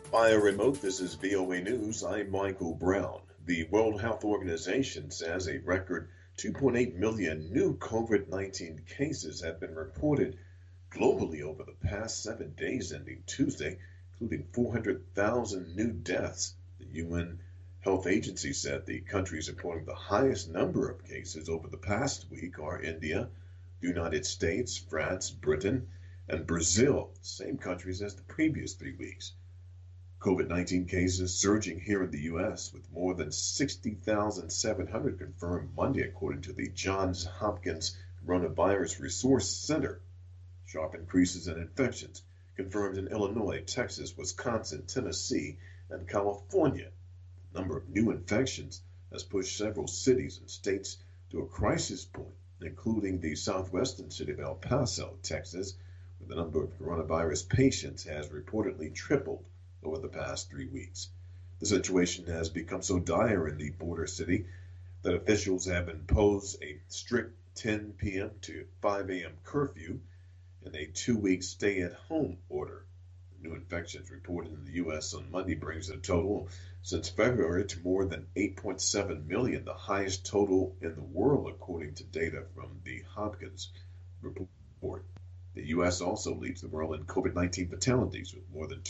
Via remote, this is VOA News. I'm Michael Brown. The World Health Organization says a record 2.8 million new COVID-19 cases have been reported globally over the past 7 days ending Tuesday, including 400,000 new deaths. The UN Health Agency said the countries reporting the highest number of cases over the past week are India, the United States, France, Britain, and Brazil, same countries as the previous 3 weeks. COVID-19 cases surging here in the U.S., with more than 60,700 confirmed Monday, according to the Johns Hopkins Coronavirus Resource Center. Sharp increases in infections confirmed in Illinois, Texas, Wisconsin, Tennessee, and California. The number of new infections has pushed several cities and states to a crisis point, including the southwestern city of El Paso, Texas, where the number of coronavirus patients has reportedly tripled over the past 3 weeks. The situation has become so dire in the border city that officials have imposed a strict 10 p.m. to 5 a.m. curfew and a 2-week stay-at-home order. The new infections reported in the U.S. on Monday brings the total since February to more than 8.7 million, the highest total in the world, according to data from the Hopkins report. The U.S. also leads the world in COVID-19 fatalities with more than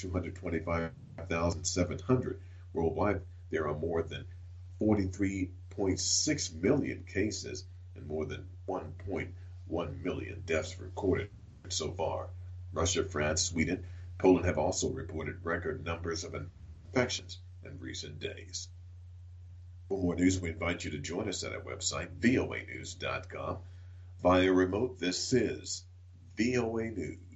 225,700 worldwide. There are more than 43.6 million cases and more than 1.1 million deaths recorded so far. Russia, France, Sweden, Poland have also reported record numbers of infections in recent days. For more news, we invite you to join us at our website, voanews.com. Via remote, this is VOA News.